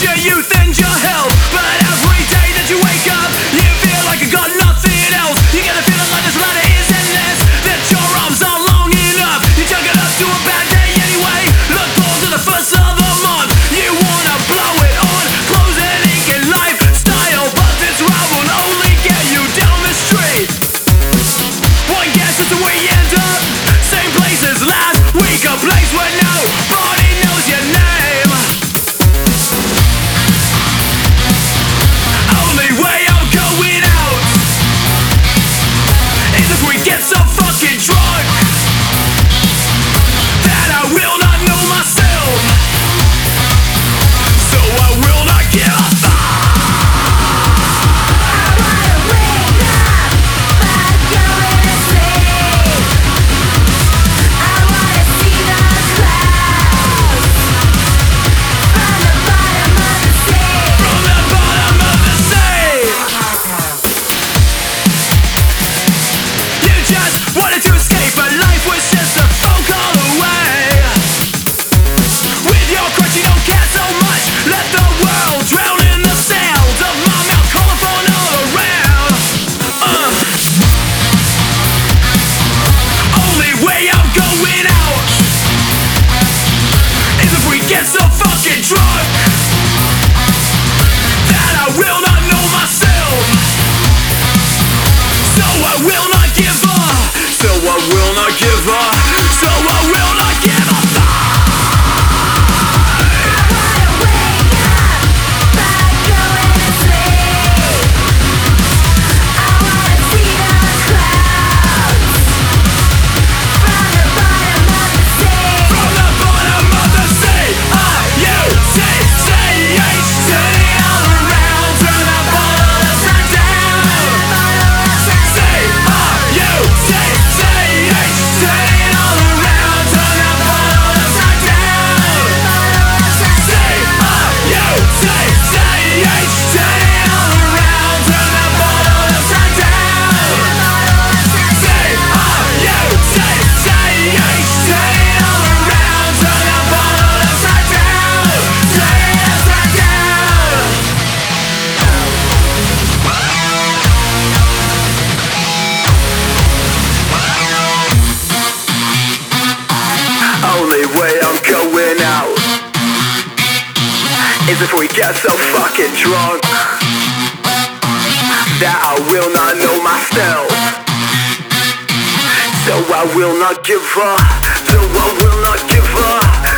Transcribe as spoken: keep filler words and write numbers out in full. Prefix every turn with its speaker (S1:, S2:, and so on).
S1: your youth and your health. But every day that you wake up, you feel like you got nothing else. You get a feeling like this life is endless, that your arms are long enough. You chug it up to a bad day anyway. Look forward to the first of the month. You wanna blow it on, clothes and ink and lifestyle, but this ride will only get you down the street. One guess as to where you end up, same place as last week, a place where nobody knows your name. Only way I'm going out is if we get so fucking drunk that I will not know myself. So I will not give a fuck. Get so fucking drunk that I will not know myself. So I will not give up. So I will not give up. So I will not give up. Only way I'm going out is if we get so fucking drunk that I will not know myself. So I will not give up. So I will not give up.